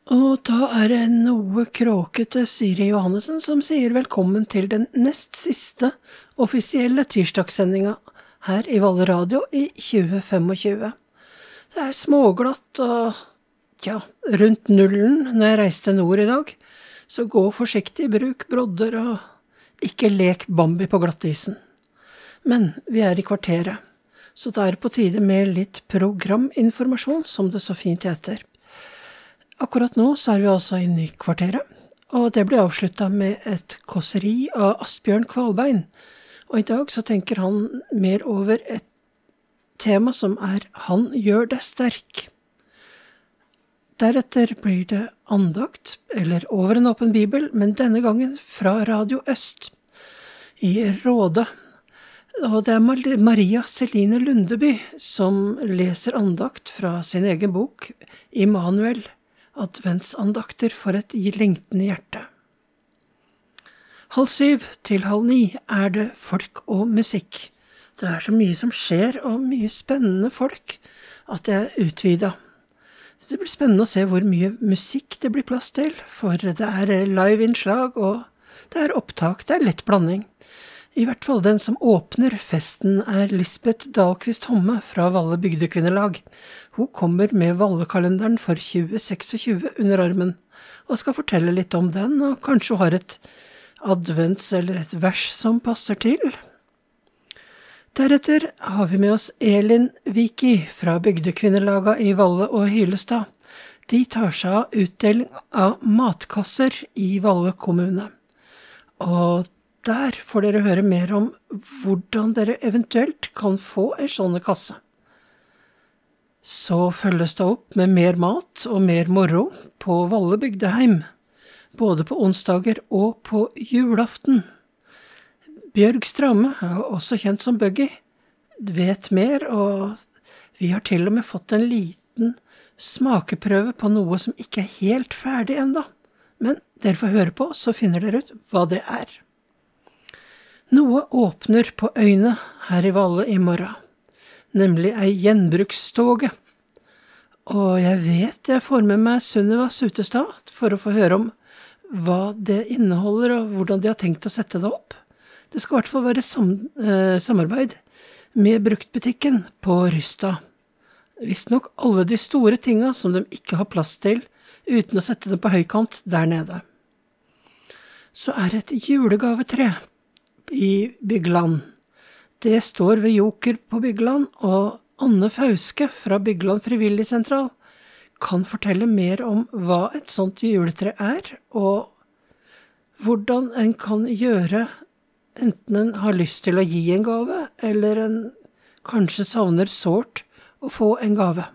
Og da det noe kråkete Siri Johannessen som sier velkommen til den nest siste offisielle tirsdagssendinga her i Valle Radio i 2025. Det småglatt og rundt nullen når jeg reiste nord i dag, så gå forsiktig, bruk brodder og ikke lek Bambi på glattisen. Men vi i kvarteret, så det på tide med litt programinformasjon, som det så fint heter. Akkurat nå så vi altså inne i kvarteret, og det ble avsluttet med et kåseri av Asbjørn Kvalbein. Og i dag så tenker han mer over et tema som «Han gjør deg sterk». Deretter blir det andakt, eller over en åpen bibel, men denne gangen fra Radio Øst i Råde. Og det Maria Celine Lundeby som leser andakt fra sin egen bok, Immanuel, adventsandakter for et lengtende hjerte. 6:30 til 8:30 det folk og musikk. Det så mye som skjer, og mye spennende folk, at det utvidet. Det blir spennende å se hvor mye musikk det blir plass til, for det live-innslag, og det opptak, det lett blanding. I hvert fall den som åpner festen Lisbeth Dahlqvist Homme fra Valle Bygdekvinnelag. Hun kommer med Valle-kalenderen for 2026 under armen, og skal fortelle litt om den, og kanskje hun har et advents eller et vers som passer til. Deretter har vi med oss Elin Viki fra Bygdekvinnelaga i Valle og Hylestad. De tar seg av utdeling av matkasser i Valle kommune. Og der får dere høre mer om hvordan dere eventuelt kan få en sånne kasse. Så følges det opp med mer mat og mer moro på Valle Bygdeheim, både på onsdager og på julaften. Bjørg Stramme, også kjent som Buggy, vet mer, og vi har til og med fått en liten smakeprøve på noe som ikke helt ferdig enda. Men dere får høre på, så finner dere ut hva det Noe åpner på øyne her i Valle i morgen, nemlig ei gjenbrukstoge. Og jeg vet jeg får med meg Sunniva Sutestad for å få høre om hva det inneholder og hvordan de har tenkt å sette det opp. Det skal i hvert fall være samarbeid med bruktbutikken på Rystad. Visst nok alle de store tinga som de ikke har plass til uten å sette dem på høykant der nede. Så det et julegavetre i Bygland. Det står ved Joker på Bygland, og Anne Fauske fra Bygland Frivilligsentral kan fortelle mer om hva et sånt juletre og hvordan en kan gjøre, enten en har lyst til å gi en gave, eller en kanskje savner sårt å få en gave.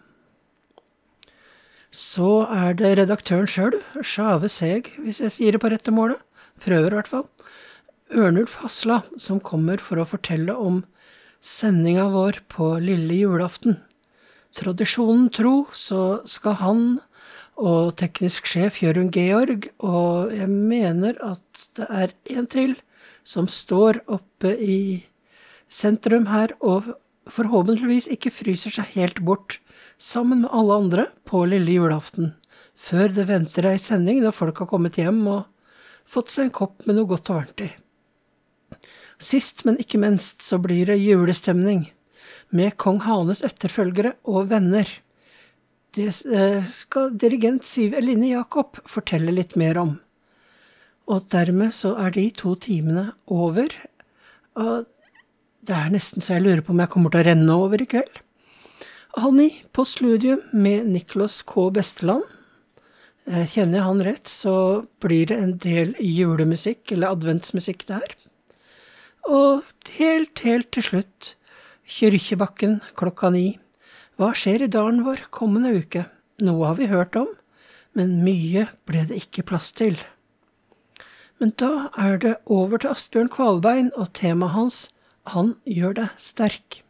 Så det redaktøren selv, Sjave Seg, hvis jeg sier det på rette målet, prøver i hvert fall, Ørnulf Hasla, som kommer for å fortelle om sendinga vår på lille julaften. Tradisjonen tro, så skal han og teknisk sjef Jørgen Georg, og jeg mener at det en til, som står oppe i sentrum her, og forhåpentligvis ikke fryser seg helt bort, sammen med alle andre på lille julaften, før det venter ei sending når folk har kommet hjem og fått seg en kopp med noe godt og varmt i. Sist, men ikke minst, så blir det julestemning med Kong Hanes etterfølgere og venner. Det skal dirigent Siv Eline Jakob fortelle litt mer om. Og dermed så de 2 timene over, og det nesten så jeg lurer på om jeg kommer til å renne over i kveld. 8:30 på Studium med Niklas K. Besteland. Kjenner jeg han rett, så blir det en del julemusikk, eller adventsmusikk der. Og helt til slutt, Kyrkjebakken 9:00. Hva skjer i dalen vår kommende uke? Noe har vi hørt om, men mye ble det ikke plass til. Men da det over til Asbjørn Kvalbein, og temaet hans, Han gjør deg sterk.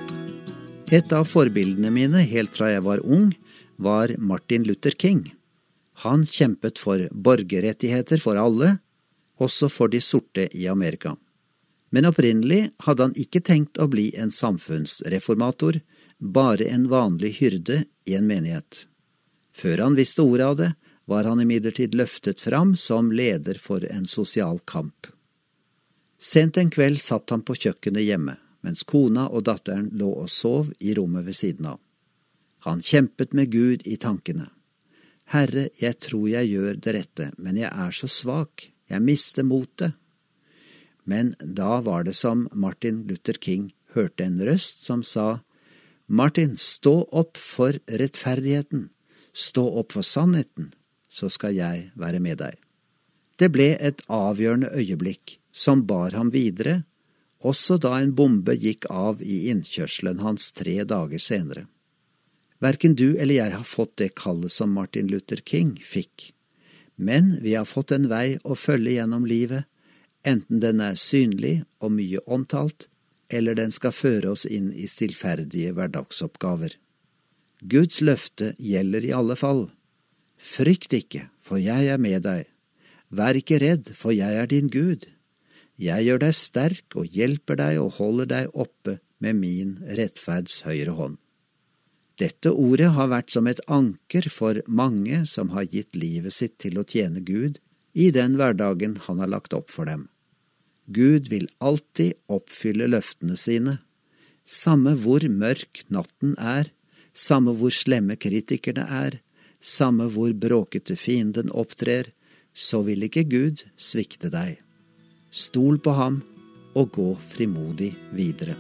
Et av forbildene mine helt fra jeg var ung, var Martin Luther King. Han kjempet for borgerrettigheter for alle, også for de sorte i Amerika. Men opprinnelig hadde han ikke tenkt å bli en samfunnsreformator, bare en vanlig hyrde i en menighet. Før han visste ordet av det, var han imidlertid løftet fram som leder for en sosial kamp. Sent en kveld satt han på kjøkkenet hjemme, mens kona og datteren lå og sov i rommet ved siden av. Han kjempet med Gud i tankene. Herre, jeg tror jeg gjør det rette, men jeg er så svak, jeg mister motet. Men da var det som Martin Luther King hørte en røst som sa, Martin, stå opp for rettferdigheten, stå opp for sannheten, så skal jeg være med deg. Det ble et avgjørende øyeblikk som bar ham videre, også da en bombe gikk av i innkjørselen hans 3 dager senere. Hverken du eller jeg har fått det kallet som Martin Luther King fikk, men vi har fått en vei å følge gjennom livet, enten den er synlig og mye omtalt, eller den skal føre oss inn i stillferdige hverdagsoppgaver. Guds løfte gjelder i alle fall. Frykt ikke, for jeg er med deg. Vær ikke redd, for jeg er din Gud. Jeg gjør deg sterk og hjelper deg og holder deg oppe med min rettferds høyre hånd. Dette ordet har vært som et anker for mange som har gitt livet sitt til å tjene Gud i den hverdagen han har lagt opp for dem. Gud vil alltid oppfylle løftene sine. Samme hvor mørk natten er, samme hvor slemme kritikerne er, samme hvor bråkete fienden opptrer, så vil ikke Gud svikte deg. Stol på ham og gå frimodig videre.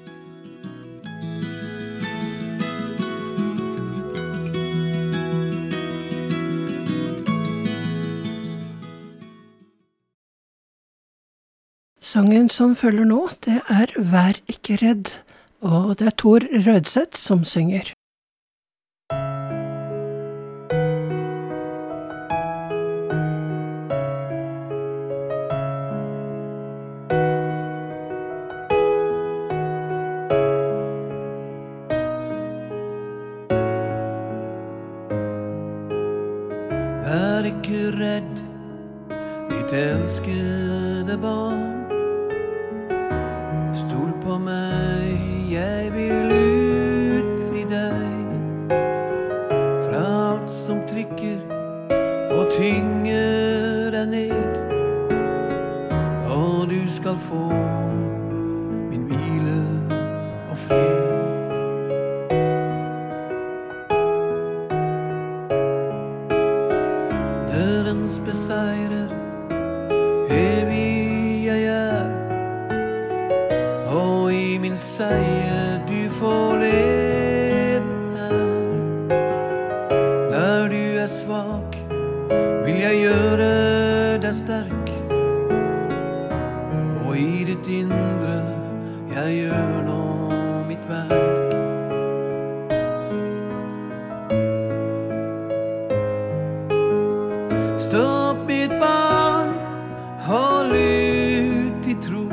Sangen som følger nå, det er Vær ikke redd, og det er Tor Rødseth som synger. Vær ikke redd, mitt elskede barn. Stol på meg, jeg vil utfri deg fra alt som trykker og tynger deg ned, og du skal få min hvile og fred. Dødens beseirer, evig jeg er, og i min seier du får leve her. Der du er svak, vil jeg gjøre deg sterk, og i ditt indre jeg gjør nå mitt verk. Stå opp, mitt barn, hold ut i tro.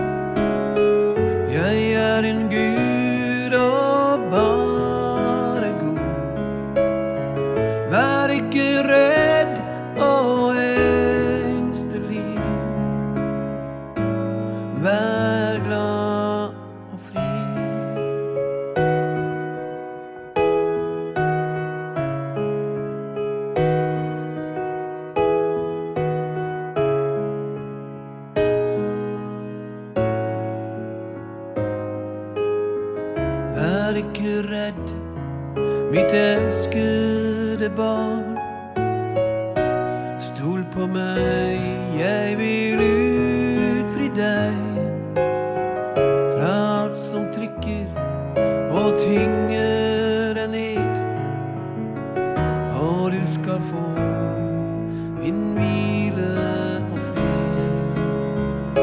Jeg er en Gud og bare god. Vær ikke redd og engstelig. Vær glad og fri. Vær ikke redd, mitt elskede barn. Stol på meg, jeg vil utfri deg fra alt som trykker og tynger deg ned, og du skal få min hvile og fred.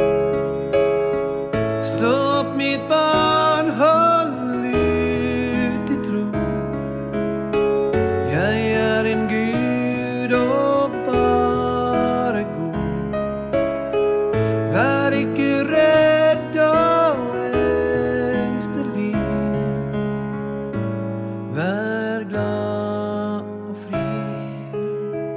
Stå opp, mitt barn, hold ut i tro. Jeg er en Gud og bare god. Vær ikke redd og engstelig. Vær glad og fri.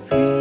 fly.